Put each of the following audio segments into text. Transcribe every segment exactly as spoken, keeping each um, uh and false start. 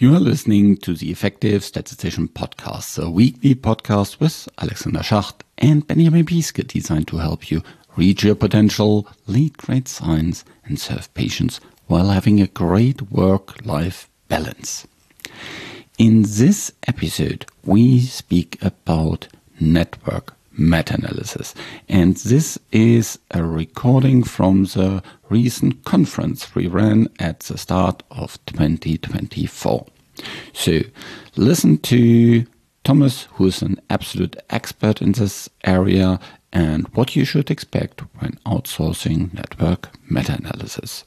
You are listening to the Effective Statistician Podcast, a weekly podcast with Alexander Schacht and Benjamin Bieske, designed to help you reach your potential, lead great science, and serve patients while having a great work-life balance. In this episode, we speak about network meta-analysis, and this is a recording from the recent conference we ran at the start of twenty twenty-four. So listen to Thomas, who is an absolute expert in this area, and what you should expect when outsourcing network meta-analysis.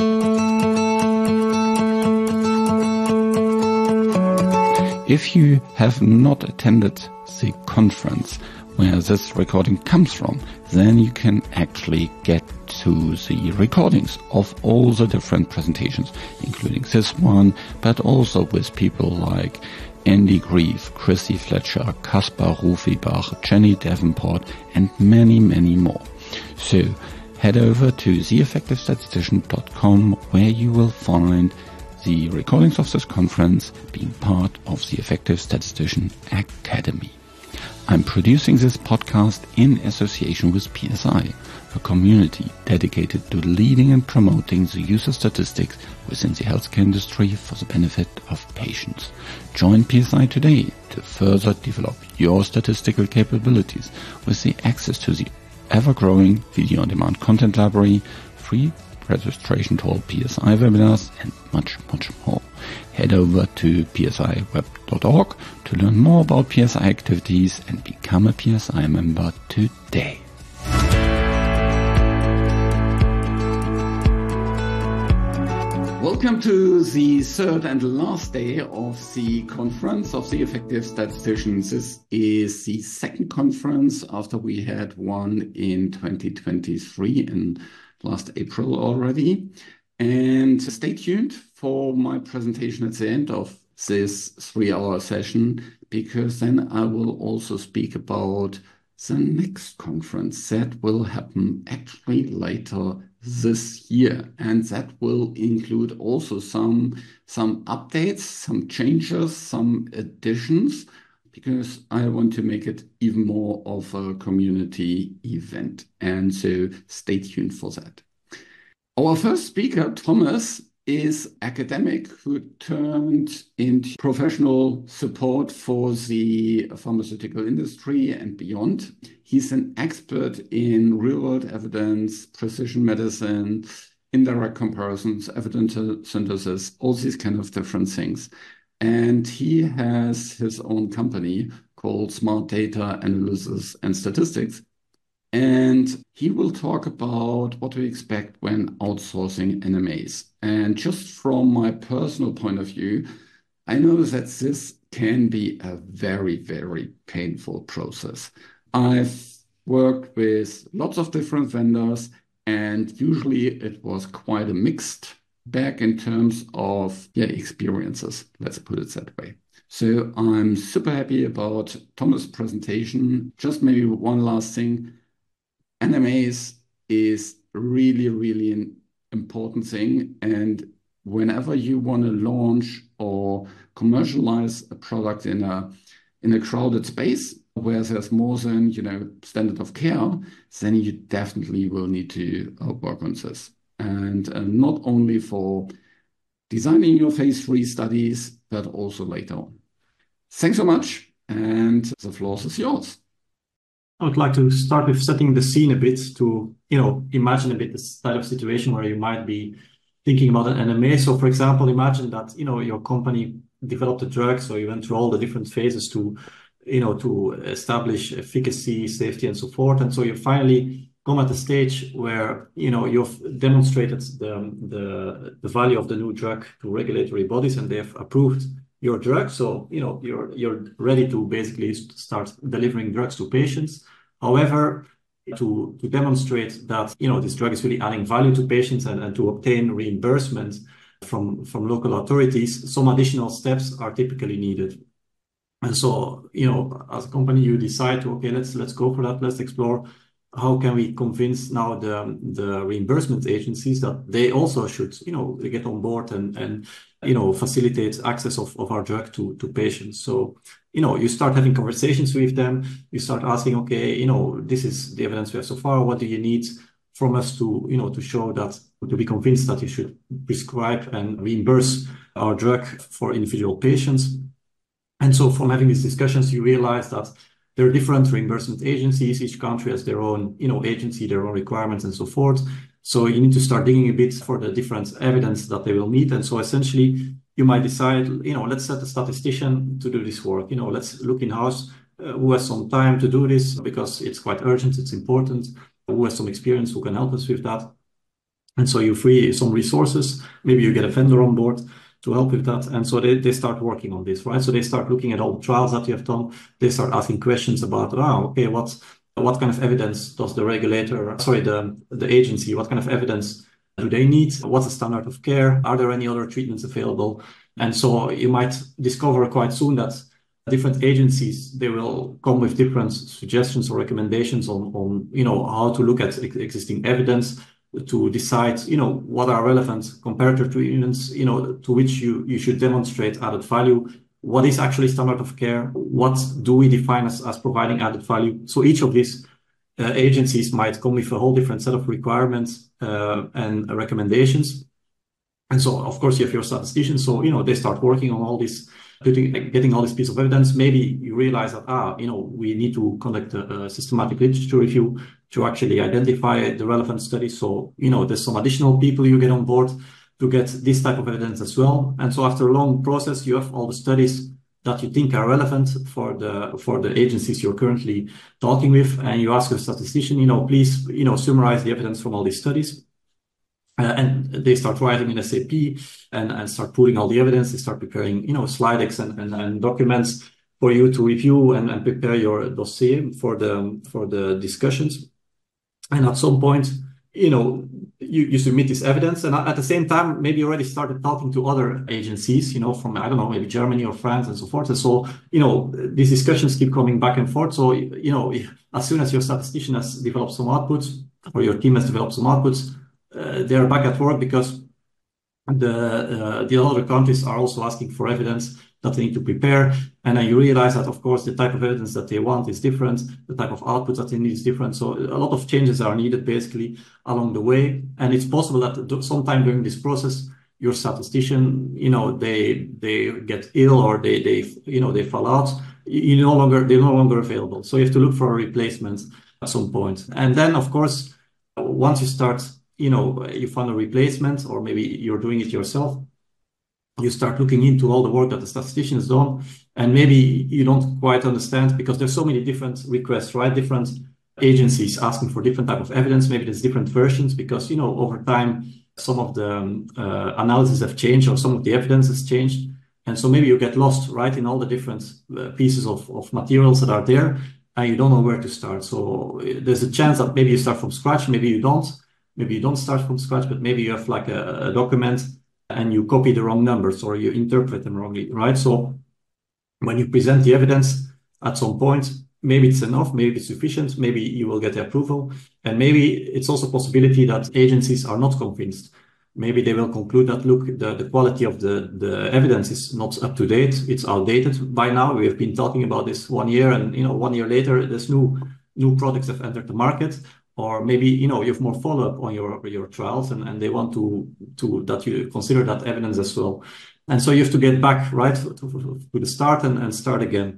If you have not attended the conference where this recording comes from, then you can actually get to the recordings of all the different presentations, including this one, but also with people like Andy Grieve, Chrissy Fletcher, Kaspar Rufibach, Jenny Davenport, and many, many more. So head over to the effective statistician dot com, where you will find the recordings of this conference being part of the Effective Statistician Academy. I'm producing this podcast in association with P S I, a community dedicated to leading and promoting the use of statistics within the healthcare industry for the benefit of patients. Join P S I today to further develop your statistical capabilities with the access to the ever-growing video-on-demand content library, free registration to all P S I webinars, and much, much more. Head over to p s i web dot org to learn more about P S I activities and become a P S I member today. Welcome to the third and last day of the conference of the Effective Statisticians. This is the second conference after we had one in twenty twenty-three in last April already. And stay tuned for my presentation at the end of this three-hour session, because then I will also speak about the next conference that will happen actually later this year. And that will include also some, some updates, some changes, some additions, because I want to make it even more of a community event. And so stay tuned for that. Our first speaker, Thomas, is academic who turned into professional support for the pharmaceutical industry and beyond. He's an expert in real-world evidence, precision medicine, indirect comparisons, evidence synthesis, all these kind of different things. And he has his own company called Smart Data Analysis and Statistics. And he will talk about what we expect when outsourcing N M As. And just from my personal point of view, I know that this can be a very, very painful process. I've worked with lots of different vendors, and usually it was quite a mixed bag in terms of yeah, experiences, let's put it that way. So I'm super happy about Thomas' presentation. Just maybe one last thing. N M As is really, really an important thing. And whenever you want to launch or commercialize a product in a in a crowded space where there's more than, you know, standard of care, then you definitely will need to uh, work on this. And uh, not only for designing your phase three studies, but also later on. Thanks so much. And the floor is yours. I would like to start with setting the scene a bit to, you know, imagine a bit the type of situation where you might be thinking about an N M A. So, for example, imagine that, you know, your company developed a drug, so you went through all the different phases to, you know, to establish efficacy, safety, and so forth. And so you finally come at a stage where, you know, you've demonstrated the, the, the value of the new drug to regulatory bodies, and they've approved your drug. So, you know, you're you're ready to basically start delivering drugs to patients. However, to, to demonstrate that, you know, this drug is really adding value to patients and, and to obtain reimbursement from, from local authorities, some additional steps are typically needed. And so, you know, as a company, you decide to, okay, let's let's go for that. Let's explore how can we convince now the the reimbursement agencies that they also should, you know, get on board and and you know, facilitate access of, of our drug to, to patients. So, you know, you start having conversations with them. You start asking, okay, you know, this is the evidence we have so far. What do you need from us to, you know, to show that, to be convinced that you should prescribe and reimburse our drug for individual patients? And so from having these discussions, you realize that there are different reimbursement agencies. Each country has their own, you know, agency, their own requirements and so forth. So you need to start digging a bit for the different evidence that they will need. And so essentially you might decide, you know, let's set a statistician to do this work. You know, let's look in-house uh, who has some time to do this because it's quite urgent, it's important, who has some experience, who can help us with that. And so you free some resources, maybe you get a vendor on board to help with that. And so they, they start working on this, right? So they start looking at all the trials that you have done. They start asking questions about, oh, okay, what, what kind of evidence does the regulator, sorry, the, the agency, what kind of evidence do they need? What's the standard of care? Are there any other treatments available? And so you might discover quite soon that different agencies, they will come with different suggestions or recommendations on, on you know, how to look at existing evidence, to decide, you know, what are relevant comparator treatments, you know, to which you, you should demonstrate added value. What is actually standard of care? What do we define as, as providing added value? So each of these uh, agencies might come with a whole different set of requirements uh, and recommendations. And so, of course, you have your statisticians. So, you know, they start working on all this, putting, getting all this piece of evidence. Maybe you realize that, ah, you know, we need to conduct a, a systematic literature review to actually identify the relevant studies. So, you know, there's some additional people you get on board to get this type of evidence as well. And so after a long process, you have all the studies that you think are relevant for the for the agencies you're currently talking with. And you ask a statistician, you know, please, you know, summarize the evidence from all these studies. Uh, and they start writing in S A P and, and start pooling all the evidence. They start preparing, you know, slide decks and, and, and documents for you to review and, and prepare your dossier for the for the discussions. And at some point, you know, you, you submit this evidence. And at the same time, maybe you already started talking to other agencies, you know, from, I don't know, maybe Germany or France and so forth. And so, you know, these discussions keep coming back and forth. So, you know, as soon as your statistician has developed some outputs or your team has developed some outputs, uh, they're back at work because the, uh, the other countries are also asking for evidence that they need to prepare. And then you realize that, of course, the type of evidence that they want is different. The type of outputs that they need is different. So a lot of changes are needed basically along the way. And it's possible that sometime during this process, your statistician, you know, they, they get ill or they, they, you know, they fall out. You no longer, they're no longer available. So you have to look for a replacement at some point. And then, of course, once you start, you know, you find a replacement or maybe you're doing it yourself, you start looking into all the work that the statistician has done, and maybe you don't quite understand because there's so many different requests, right? Different agencies asking for different type of evidence. Maybe there's different versions because, you know, over time, some of the um, uh, analysis have changed or some of the evidence has changed. And so maybe you get lost, right, in all the different uh, pieces of, of materials that are there and you don't know where to start. So there's a chance that maybe you start from scratch, maybe you don't. Maybe you don't start from scratch, but maybe you have like a, a document and you copy the wrong numbers or you interpret them wrongly, right? So when you present the evidence at some point, maybe it's enough, maybe it's sufficient, maybe you will get the approval. And maybe it's also a possibility that agencies are not convinced. Maybe they will conclude that, look, the, the quality of the, the evidence is not up to date. It's outdated by now. We have been talking about this one year and, you know, one year later, there's new, new products have entered the market. Or maybe, you know, you have more follow-up on your, your trials and, and they want to, to, that you consider that evidence as well. And so you have to get back, right, to, to the start and, and start again.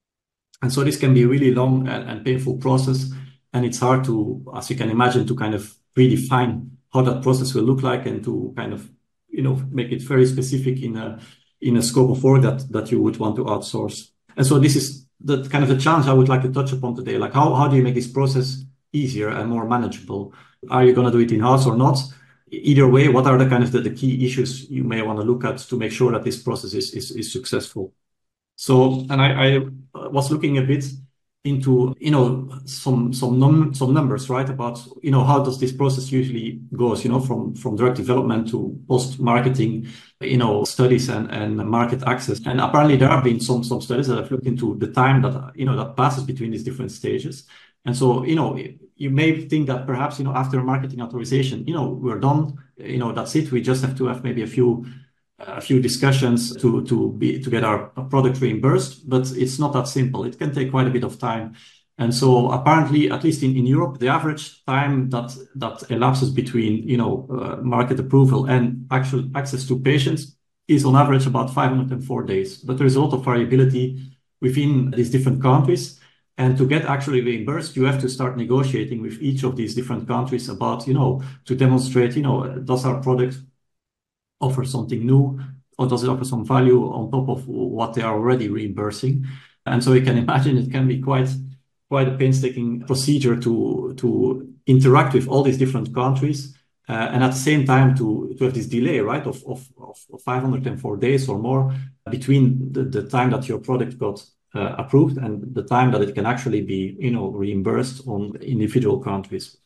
And so this can be a really long and, and painful process. And it's hard to, as you can imagine, to kind of predefine how that process will look like and to kind of, you know, make it very specific in a, in a scope of work that, that you would want to outsource. And so this is the kind of the challenge I would like to touch upon today. Like how, how do you make this process easier and more manageable? Are you going to do it in-house or not? Either way, what are the kind of the, the key issues you may want to look at to make sure that this process is, is, is successful? So, and I, I was looking a bit into, you know, some, some, num some numbers, right? About, you know, how does this process usually goes, you know, from, from drug development to post-marketing, you know, studies and, and market access. And apparently there have been some, some studies that have looked into the time that, you know, that passes between these different stages. And so, you know, you may think that perhaps, you know, after marketing authorization, you know, we're done, you know, that's it. We just have to have maybe a few a few discussions to to be to get our product reimbursed, but it's not that simple. It can take quite a bit of time. And so apparently, at least in, in Europe, the average time that that elapses between, you know, uh, market approval and actual access to patients is on average about five hundred four days. But there is a lot of variability within these different countries. And to get actually reimbursed, you have to start negotiating with each of these different countries about, you know, to demonstrate, you know, does our product offer something new, or does it offer some value on top of what they are already reimbursing? And so you can imagine it can be quite quite a painstaking procedure to to interact with all these different countries, uh, and at the same time to to have this delay, right, of of, of five hundred four days or more between the, the time that your product got uh, approved and the time that it can actually be, you know, reimbursed on individual countries.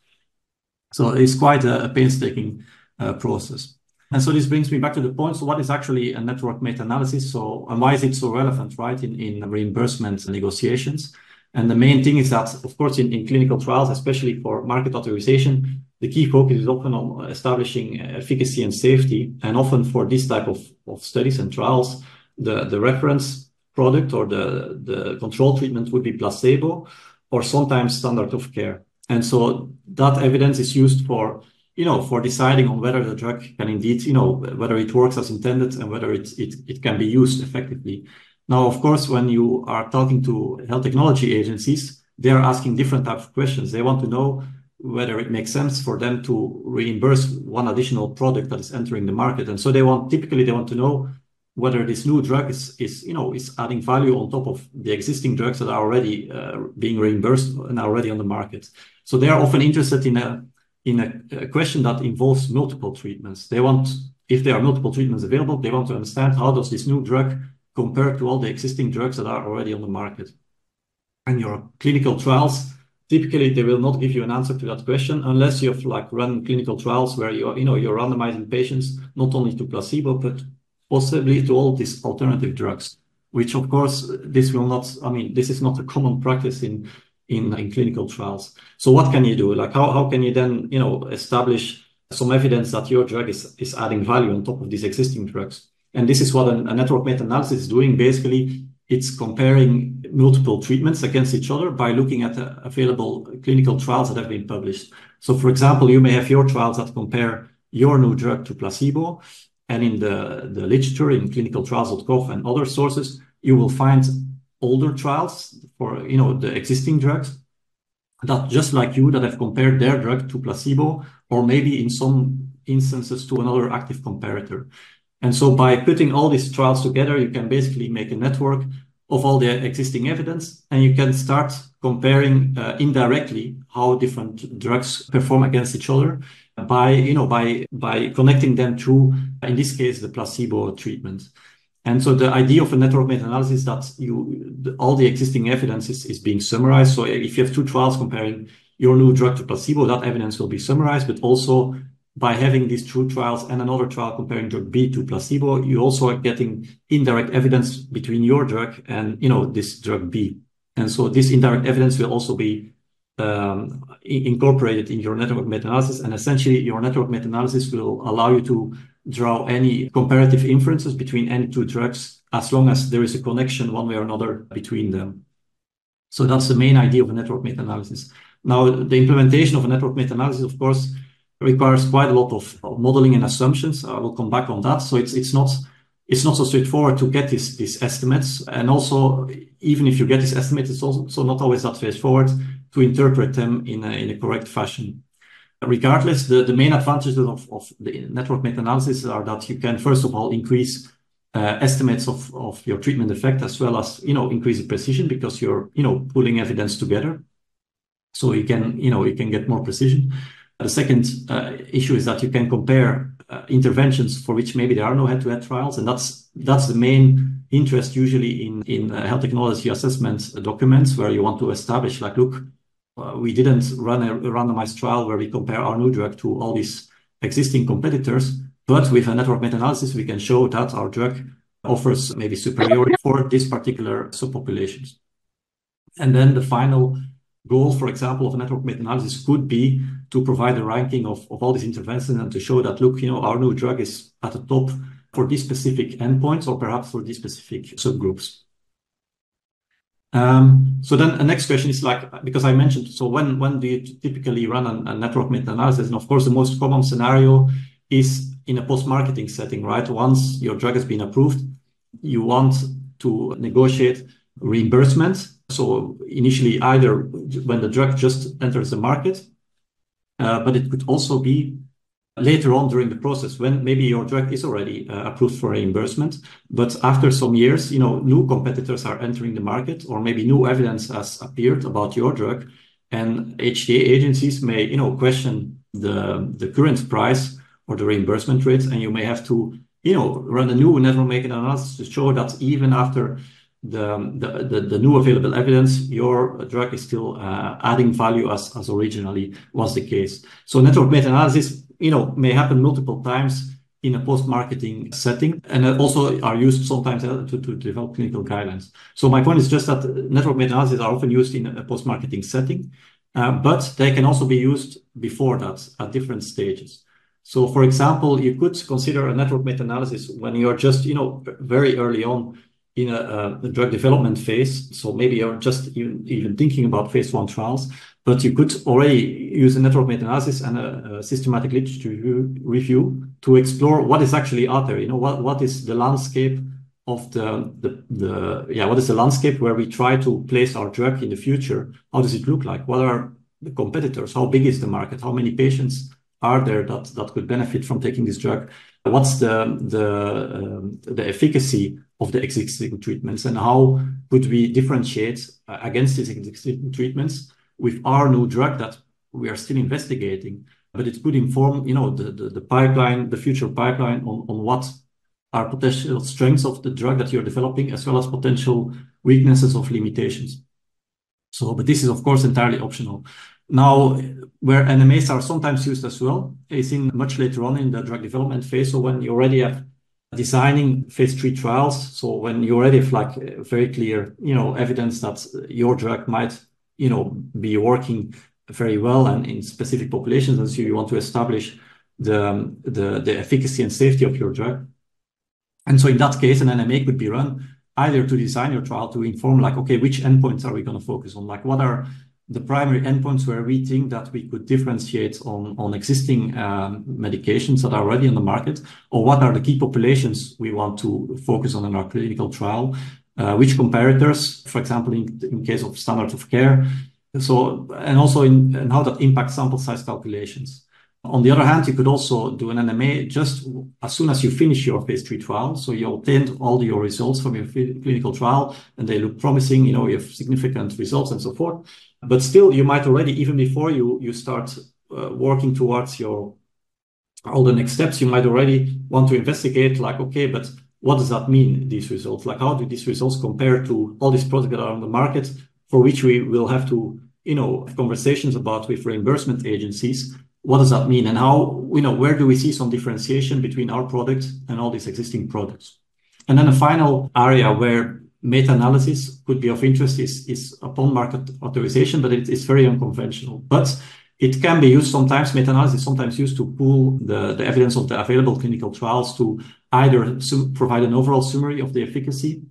So it's quite a, a painstaking uh, process. And so this brings me back to the point. So what is actually a network meta-analysis? So, and why is it so relevant, right, in, in reimbursement negotiations? And the main thing is that, of course, in, in clinical trials, especially for market authorization, the key focus is often on establishing efficacy and safety. And often for this type of, of studies and trials, the, the reference product or the, the control treatment would be placebo or sometimes standard of care. And so that evidence is used for, you know, for deciding on whether the drug can indeed, you know, whether it works as intended and whether it, it, it can be used effectively. Now, of course, when you are talking to health technology agencies, they are asking different types of questions. They want to know whether it makes sense for them to reimburse one additional product that is entering the market. And so they want, typically they want to know whether this new drug is, is you know, is adding value on top of the existing drugs that are already uh, being reimbursed and are already on the market. So they are often interested in a in a, a question that involves multiple treatments. They want, if there are multiple treatments available, they want to understand how does this new drug compare to all the existing drugs that are already on the market. And your clinical trials, typically they will not give you an answer to that question unless you have like run clinical trials where you you know you're randomizing patients not only to placebo but possibly to all these alternative drugs, which of course this will not. I mean, this is not a common practice in. In, in clinical trials. So what can you do? Like how, how can you then, you know, establish some evidence that your drug is, is adding value on top of these existing drugs? And this is what a, a network meta-analysis is doing. Basically, it's comparing multiple treatments against each other by looking at the available clinical trials that have been published. So for example, you may have your trials that compare your new drug to placebo. And in the, the literature, in clinical trials dot gov and other sources, you will find older trials for, you know, the existing drugs that just like you that have compared their drug to placebo or maybe in some instances to another active comparator. And so by putting all these trials together, you can basically make a network of all the existing evidence and you can start comparing uh, indirectly how different drugs perform against each other by, you know, by, by connecting them through, in this case, the placebo treatment. And so the idea of a network meta-analysis is that you, the, all the existing evidence is, is being summarized. So if you have two trials comparing your new drug to placebo, that evidence will be summarized, but also by having these two trials and another trial comparing drug B to placebo, you also are getting indirect evidence between your drug and, you know, this drug B. And so this indirect evidence will also be um, incorporated in your network meta-analysis. And essentially your network meta-analysis will allow you to draw any comparative inferences between any two drugs as long as there is a connection one way or another between them. So that's the main idea of a network meta-analysis. Now, the implementation of a network meta-analysis, of course, requires quite a lot of, of modeling and assumptions. I will come back on that. So it's it's not it's not so straightforward to get these these estimates. And also, even if you get these estimates, it's also not always that straightforward to interpret them in a, in a correct fashion. Regardless, the, the main advantages of, of the network meta-analysis are that you can, first of all, increase uh, estimates of, of your treatment effect, as well as, you know, increase the precision because you're, you know, pulling evidence together. So you can, you know, you can get more precision. The second uh, issue is that you can compare uh, interventions for which maybe there are no head-to-head trials. And that's, that's the main interest usually in, in uh, health technology assessment documents where you want to establish, like, look, Uh, we didn't run a, a randomized trial where we compare our new drug to all these existing competitors, but with a network meta-analysis, we can show that our drug offers maybe superiority for this particular subpopulations. And then the final goal, for example, of a network meta-analysis could be to provide a ranking of, of all these interventions and to show that, look, you know, our new drug is at the top for these specific endpoints or perhaps for these specific subgroups. Um, so then the next question is like, because I mentioned, so when, when do you typically run a, a network meta-analysis? And of course, the most common scenario is in a post-marketing setting, right? Once your drug has been approved, you want to negotiate reimbursement. So initially, either when the drug just enters the market, uh, but it could also be later on during the process when maybe your drug is already uh, approved for reimbursement, but after some years, you know, new competitors are entering the market, or maybe new evidence has appeared about your drug, and H T A agencies may, you know, question the the current price or the reimbursement rates, and you may have to, you know, run a new network meta-analysis to show that even after the, the, the, the new available evidence, your drug is still uh, adding value as, as originally was the case. So network meta-analysis, you know, may happen multiple times in a post-marketing setting, and also are used sometimes to, to develop clinical guidelines. So my point is just that network meta-analysis are often used in a post-marketing setting, uh, but they can also be used before that at different stages. So for example, you could consider a network meta-analysis when you're just, you know, very early on in a, a drug development phase. So maybe you're just even, even thinking about phase one trials, but you could already use a network meta-analysis and a, a systematic literature review, review to explore what is actually out there. You know, what, what is the landscape of the, the, the, yeah, what is the landscape where we try to place our drug in the future? How does it look like? What are the competitors? How big is the market? How many patients are there that, that could benefit from taking this drug? What's the, the, um, the efficacy of the existing treatments, and how could we differentiate uh, against these existing treatments with our new drug that we are still investigating? But it could inform, you know, the, the, the pipeline, the future pipeline on, on what are potential strengths of the drug that you're developing, as well as potential weaknesses of limitations. So, but this is of course entirely optional. Now, where N M As are sometimes used as well is in much later on in the drug development phase. So when you already have designing phase three trials, so when you already have like very clear, you know, evidence that your drug might, you know, be working very well and in specific populations, and so you want to establish the, the, the efficacy and safety of your drug. And so in that case, an N M A could be run either to design your trial to inform like, okay, which endpoints are we going to focus on? Like what are the primary endpoints where we think that we could differentiate on, on existing um, medications that are already on the market, or what are the key populations we want to focus on in our clinical trial, uh, which comparators, for example, in, in case of standard of care, so, and also in and how that impacts sample size calculations. On the other hand, you could also do an N M A just as soon as you finish your phase three trial. So you obtained all your results from your clinical trial and they look promising, you know, you have significant results and so forth. But still, you might already, even before you, you start uh, working towards your all the next steps, you might already want to investigate like, okay, but what does that mean, these results? Like, how do these results compare to all these products that are on the market, for which we will have to, you know, have conversations about with reimbursement agencies? What does that mean? And how, you know, where do we see some differentiation between our product and all these existing products? And then a final area where meta-analysis could be of interest is, is upon market authorization, but it is very unconventional. But it can be used sometimes, meta-analysis is sometimes used to pool the, the evidence of the available clinical trials to either provide an overall summary of the efficacy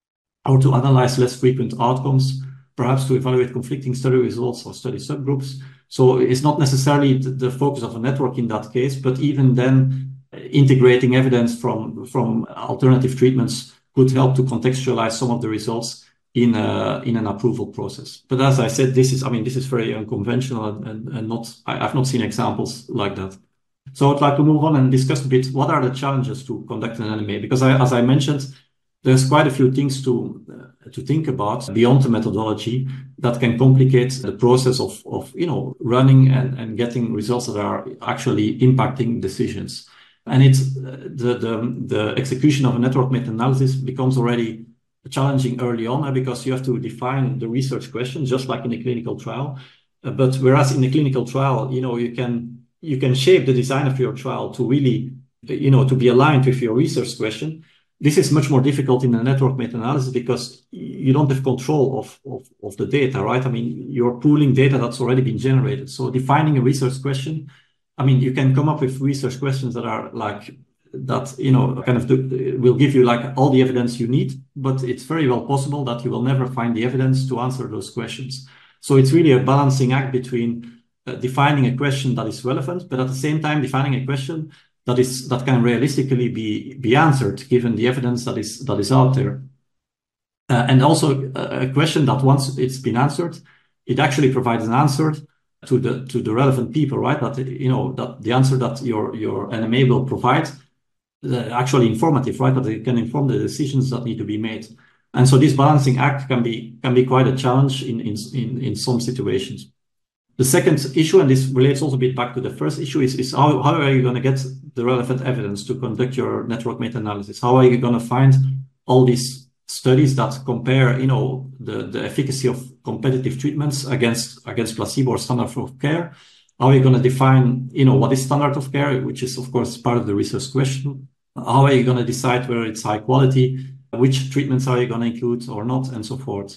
or to analyze less frequent outcomes, perhaps to evaluate conflicting study results or study subgroups. So it's not necessarily the focus of a network in that case, but even then integrating evidence from, from alternative treatments could help to contextualize some of the results in a, in an approval process. But as I said, this is, I mean, this is very unconventional and, and, and not, I, I've not seen examples like that. So I'd like to move on and discuss a bit, what are the challenges to conduct an N M A? Because I, as I mentioned, there's quite a few things to, uh, to think about beyond the methodology that can complicate the process of, of, you know, running and, and getting results that are actually impacting decisions. And it's uh, the, the, the execution of a network meta-analysis becomes already challenging early on, uh, because you have to define the research question, just like in a clinical trial. Uh, but whereas in a clinical trial, you know, you can, you can shape the design of your trial to really, you know, to be aligned with your research question. This is much more difficult in a network meta-analysis because you don't have control of, of, of the data, right? I mean, you're pooling data that's already been generated. So defining a research question, I mean, you can come up with research questions that are like that, you know, kind of do, will give you like all the evidence you need, but it's very well possible that you will never find the evidence to answer those questions. So it's really a balancing act between uh, defining a question that is relevant, but at the same time defining a question that is that can realistically be be answered given the evidence that is that is out there. Uh, and also a question that once it's been answered, it actually provides an answer to the to the relevant people, right? That, you know, that the answer that your your N M A will provide uh, actually informative, right? That it can inform the decisions that need to be made. And so this balancing act can be can be quite a challenge in in in, in some situations. The second issue, and this relates also a bit back to the first issue, is, is how, how are you going to get the relevant evidence to conduct your network meta-analysis? How are you going to find all these studies that compare, you know, the, the efficacy of competitive treatments against, against placebo or standard of care? How are you going to define, you know, what is standard of care, which is, of course, part of the research question? How are you going to decide whether it's high quality? Which treatments are you going to include or not, and so forth?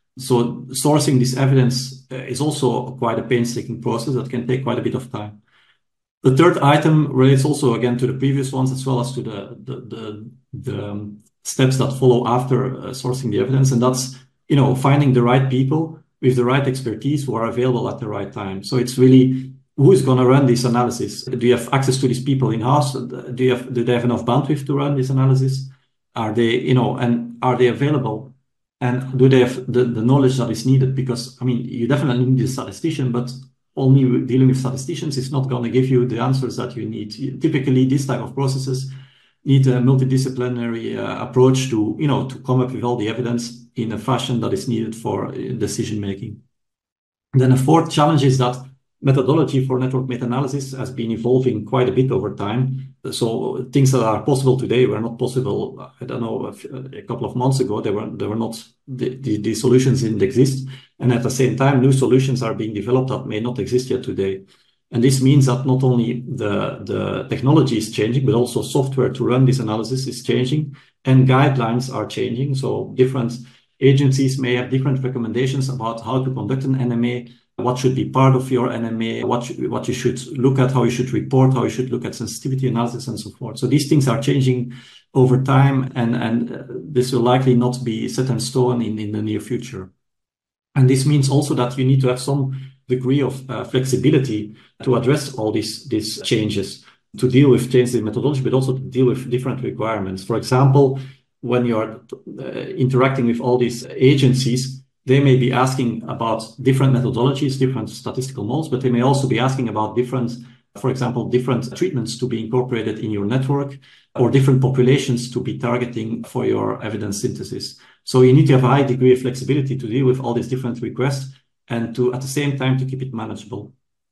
So sourcing this evidence is also quite a painstaking process that can take quite a bit of time. The third item relates also again to the previous ones, as well as to the the the, the steps that follow after uh, sourcing the evidence, and that's, you know, finding the right people with the right expertise who are available at the right time. So it's really who is going to run this analysis. Do you have access to these people in house? Do you have do they have enough bandwidth to run this analysis? Are they, you know, and are they available? And do they have the, the knowledge that is needed? Because, I mean, you definitely need a statistician, but only dealing with statisticians is not going to give you the answers that you need. Typically, this type of processes need a multidisciplinary uh, approach to, you know, to come up with all the evidence in a fashion that is needed for decision making. Then a fourth challenge is that methodology for network meta-analysis has been evolving quite a bit over time. So things that are possible today were not possible, I don't know, a, a couple of months ago. They were, they were not, the, the, the solutions didn't exist. And at the same time, new solutions are being developed that may not exist yet today. And this means that not only the, the technology is changing, but also software to run this analysis is changing and guidelines are changing. So different agencies may have different recommendations about how to conduct an N M A, what should be part of your N M A, what, should, what you should look at, how you should report, how you should look at sensitivity analysis, and so forth. So these things are changing over time, and, and uh, this will likely not be set in stone in, in the near future. And this means also that you need to have some degree of uh, flexibility to address all these, these changes, to deal with changes in methodology, but also to deal with different requirements. For example, when you're uh, interacting with all these agencies, they may be asking about different methodologies, different statistical models, but they may also be asking about different, for example, different treatments to be incorporated in your network, or different populations to be targeting for your evidence synthesis. So you need to have a high degree of flexibility to deal with all these different requests and to, at the same time, to keep it manageable.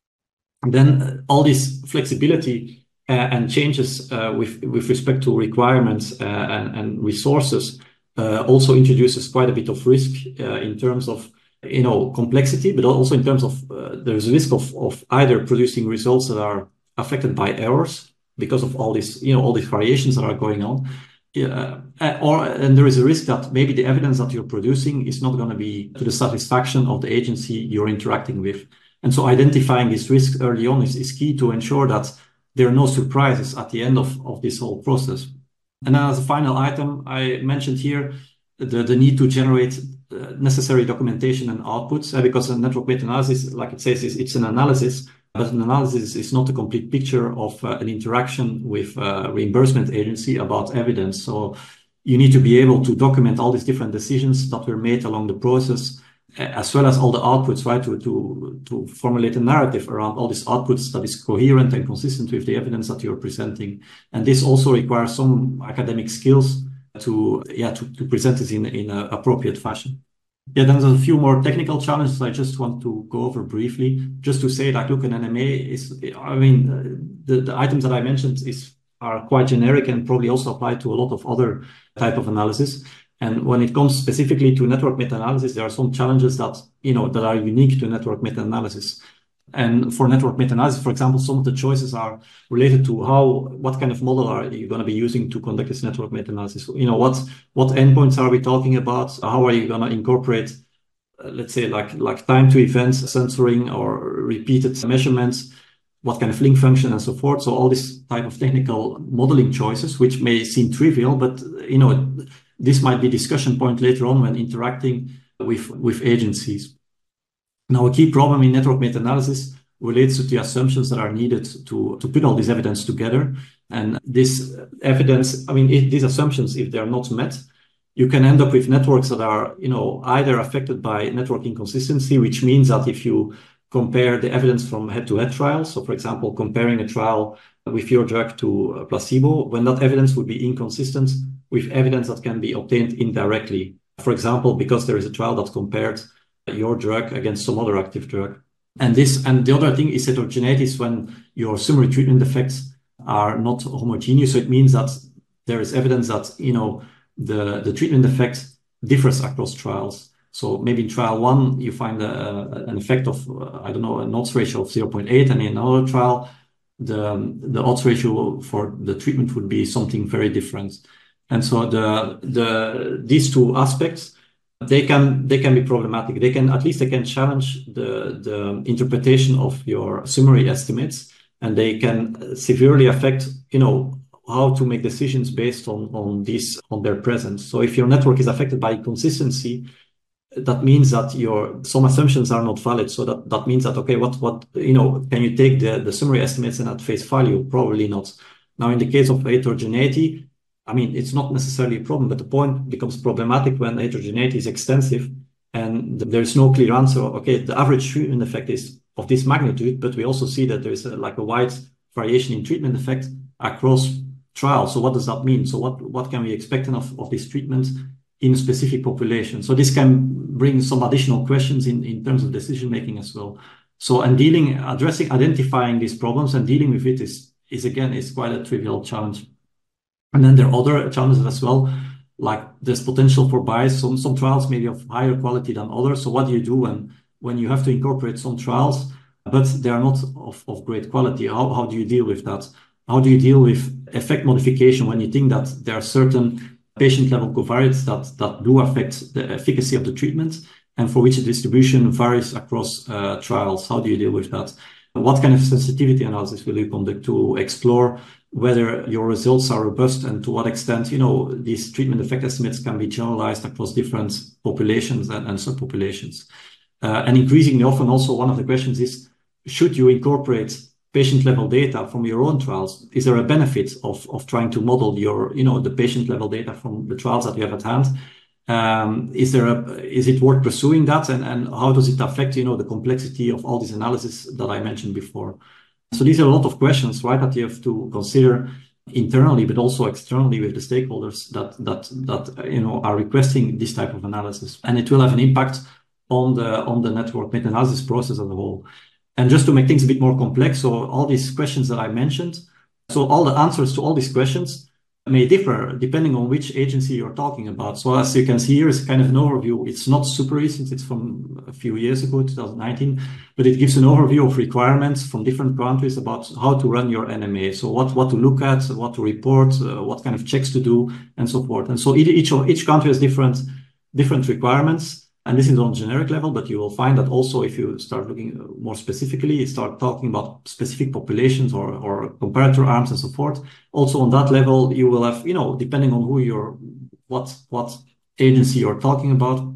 And then uh, all this flexibility uh, and changes uh, with, with respect to requirements uh, and, and resources Uh, also introduces quite a bit of risk uh, in terms of, you know, complexity, but also in terms of uh, there's a risk of, of either producing results that are affected by errors because of all these, you know, all these variations that are going on. Uh, or, and there is a risk that maybe the evidence that you're producing is not going to be to the satisfaction of the agency you're interacting with. And so identifying this risk early on is, is key to ensure that there are no surprises at the end of, of this whole process. And then as a final item, I mentioned here the, the need to generate uh, necessary documentation and outputs, uh, because a network meta-analysis, like it says, is it's an analysis, but an analysis is not a complete picture of uh, an interaction with a reimbursement agency about evidence. So you need to be able to document all these different decisions that were made along the process, as well as all the outputs, right, to, to, to formulate a narrative around all these outputs that is coherent and consistent with the evidence that you're presenting. And this also requires some academic skills to, yeah, to, to present it in, in an appropriate fashion. Yeah, then there's a few more technical challenges I just want to go over briefly, just to say that, look, an N M A is, I mean, the, the items that I mentioned is, are quite generic and probably also apply to a lot of other type of analysis. And when it comes specifically to network meta-analysis, there are some challenges that, you know, that are unique to network meta-analysis. And for network meta-analysis, for example, some of the choices are related to how, what kind of model are you going to be using to conduct this network meta-analysis? You know, what, what endpoints are we talking about? How are you going to incorporate, uh, let's say, like, like time to events censoring or repeated measurements? what kind of link function and so forth. So all this type of technical modeling choices, which may seem trivial, but you know, this might be discussion point later on when interacting with, with agencies. Now, a key problem in network meta-analysis relates to the assumptions that are needed to, to put all this evidence together. And this evidence, I mean, if these assumptions, if they're not met, you can end up with networks that are, you know, either affected by network inconsistency, which means that if you compare the evidence from head-to-head trials, so for example, comparing a trial with your drug to a placebo, when that evidence would be inconsistent with evidence that can be obtained indirectly. For example, because there is a trial that compared your drug against some other active drug. And this, and the other thing is heterogeneity, is when your summary treatment effects are not homogeneous. So it means that there is evidence that, you know, the, the treatment effect differs across trials. So maybe in trial one, you find a, an effect of, uh, I don't know, an odds ratio of zero point eight. And in another trial, the, the odds ratio for the treatment would be something very different. And so the, the, these two aspects, they can, they can be problematic. They can, at least they can challenge the, the interpretation of your summary estimates, and they can severely affect, you know, how to make decisions based on, on this, on their presence. So if your network is affected by consistency, that means that your, some assumptions are not valid. So that, that means that, okay, what, what, you know, can you take the, the summary estimates and at face value? Probably not. Now, in the case of heterogeneity, I mean, it's not necessarily a problem, but the point becomes problematic when heterogeneity is extensive and there's no clear answer. Okay, the average treatment effect is of this magnitude, but we also see that there's a, like a wide variation in treatment effect across trials. So what does that mean? So what, what can we expect of, of this treatment in a specific population? So this can bring some additional questions in, in terms of decision making as well. So, and dealing, addressing, identifying these problems and dealing with it is, is again, is quite a trivial challenge. And then there are other challenges as well, like there's potential for bias. Some, some trials may be of higher quality than others. So what do you do when, when you have to incorporate some trials, but they are not of, of great quality? How, how do you deal with that? How do you deal with effect modification when you think that there are certain patient-level covariates that, that do affect the efficacy of the treatment and for which the distribution varies across uh, trials? How do you deal with that? What kind of sensitivity analysis will you conduct to explore whether your results are robust and to what extent, you know, these treatment effect estimates can be generalized across different populations and, and subpopulations? Uh, and increasingly often also one of the questions is, should you incorporate patient level data from your own trials? Is there a benefit of, of trying to model your, you know, the patient level data from the trials that you have at hand? Um, is there a, is it worth pursuing that? And, and how does it affect, you know, the complexity of all this analysis that I mentioned before? So these are a lot of questions, right, that you have to consider internally, but also externally with the stakeholders that, that, that, you know, are requesting this type of analysis. And it will have an impact on the, on the network meta-analysis process as a whole. And just to make things a bit more complex, so all these questions that I mentioned, so all the answers to all these questions may differ depending on which agency you're talking about. So as you can see here is kind of an overview. It's not super recent, it's from a few years ago, two thousand nineteen, but it gives an overview of requirements from different countries about how to run your N M A. So what, what to look at, what to report, uh, what kind of checks to do, and so forth. And so each, each, each country has different, different requirements. And this is on generic level, but you will find that also if you start looking more specifically, you start talking about specific populations or, or comparator arms and so forth. Also on that level, you will have, you know, depending on who you're, what, what agency you're talking about,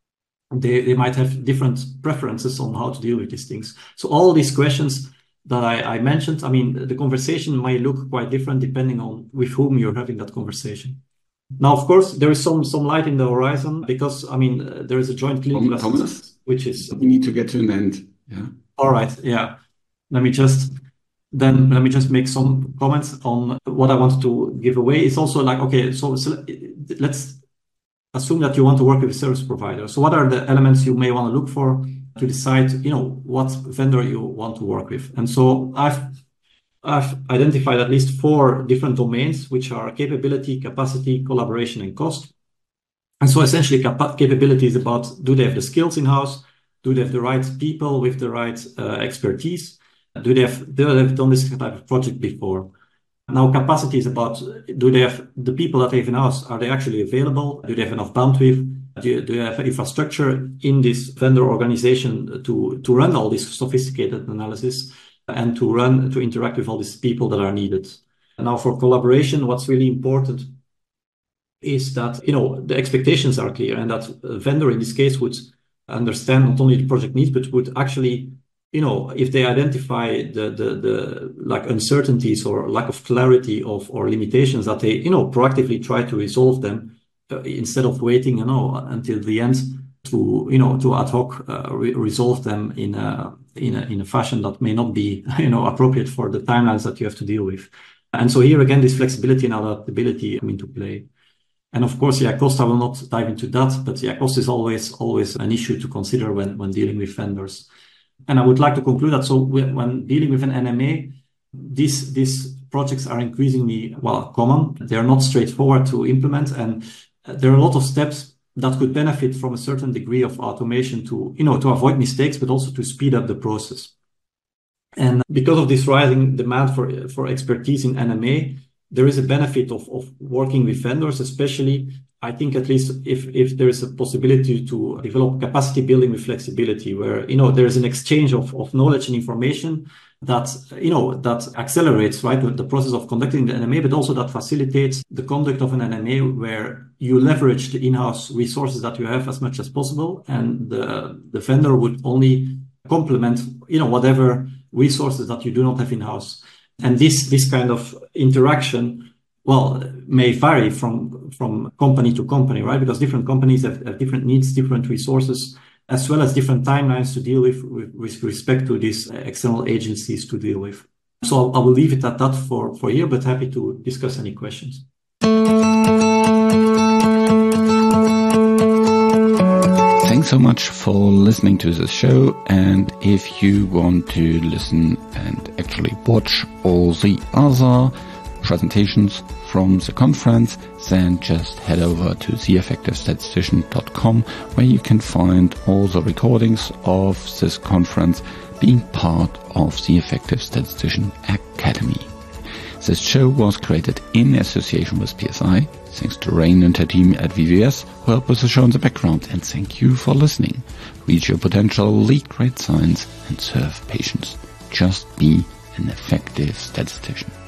they, they might have different preferences on how to deal with these things. So all these questions that I, I mentioned, I mean, the conversation might look quite different depending on with whom you're having that conversation. Now, of course, there is some some light in the horizon because, I mean, uh, there is a joint clinical Thomas, assessment, which is... We need to get to an end. Yeah. All right. Yeah. Let me just, then let me just make some comments on what I wanted to give away. It's also like, okay, so, so let's assume that you want to work with a service provider. So what are the elements you may want to look for to decide, you know, what vendor you want to work with? And so I've I've identified at least four different domains, which are capability, capacity, collaboration, and cost. And so essentially cap capability is about, do they have the skills in-house? Do they have the right people with the right uh, expertise? Do they have, do they have done this type of project before? Now, capacity is about, do they have the people that they have in-house, are they actually available? Do they have enough bandwidth? Do, do they have infrastructure in this vendor organization to, to run all this sophisticated analysis? and to run, to interact with all these people that are needed. Now for collaboration, what's really important is that, you know, the expectations are clear and that a vendor in this case would understand not only the project needs, but would actually, you know, if they identify the, the, the like uncertainties or lack of clarity of, or limitations, that they, you know, proactively try to resolve them uh, instead of waiting, you know, until the end to, you know, to ad hoc uh, re resolve them in a, in a, in a fashion that may not be, you know, appropriate for the timelines that you have to deal with. And so here again, this flexibility and adaptability come into play. And of course, yeah, cost, I will not dive into that, but yeah, cost is always, always an issue to consider when, when dealing with vendors. And I would like to conclude that, so when dealing with an N M A, these, these projects are increasingly, well, common. They are not straightforward to implement, and there are a lot of steps that could benefit from a certain degree of automation to, you know, to avoid mistakes, but also to speed up the process. And because of this rising demand for, for expertise in N M A, there is a benefit of, of working with vendors, especially, I think, at least if, if there is a possibility to develop capacity building with flexibility, where, you know, there is an exchange of, of knowledge and information that, you know, that accelerates, right, the process of conducting the N M A, but also that facilitates the conduct of an N M A where you leverage the in-house resources that you have as much as possible, and the, the vendor would only complement, you know, whatever resources that you do not have in-house. And this, this kind of interaction, well, may vary from, from company to company, right? Because different companies have, have different needs, different resources, as well as different timelines to deal with, with, with respect to these external agencies to deal with. So I will leave it at that for, for here, but happy to discuss any questions. Thanks so much for listening to this show, and if you want to listen and actually watch all the other presentations from the conference, then just head over to the effective statistician dot com, where you can find all the recordings of this conference being part of the Effective Statistician Academy. This show was created in association with P S I. Thanks to Rain and her team at V V S who helped with the show in the background, and thank you for listening. Reach your potential, lead great science, and serve patients. Just be an effective statistician.